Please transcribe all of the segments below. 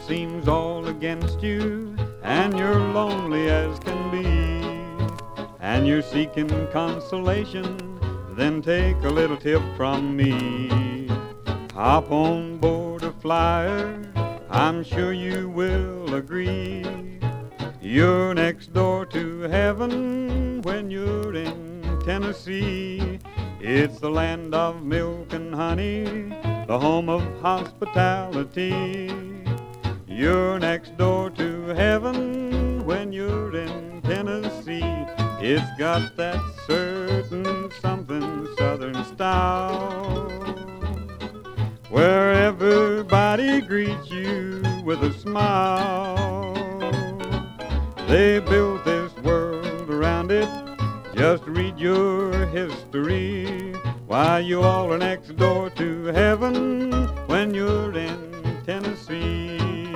seems all against you, and you're lonely as can be, and you're seeking consolation, then take a little tip from me. Hop on board a flyer, I'm sure you will agree. You're next door to heaven when you're in Tennessee. It's the land of milk and honey, the home of hospitality. You're next door to heaven when you're in Tennessee. It's got that certain something southern style, where everybody greets you with a smile. They built this world around it, just read your history. Why, you all are next door to heaven when you're in Tennessee.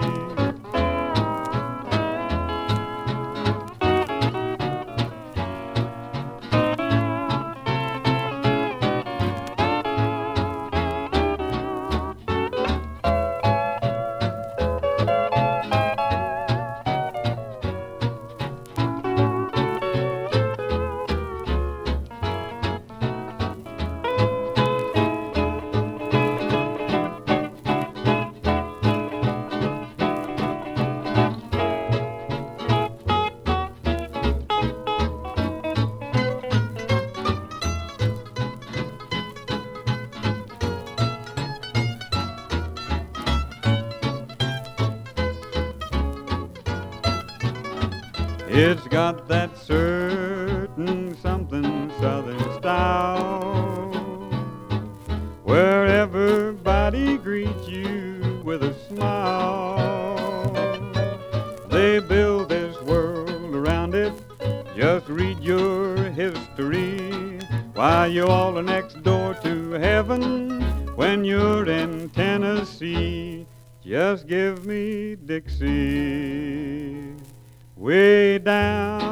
It's got that certain something southern style, where everybody greets you with a smile. They build this world around it, just read your history. Why, you all are next door to heaven when you're in Tennessee. Just give me Dixie way down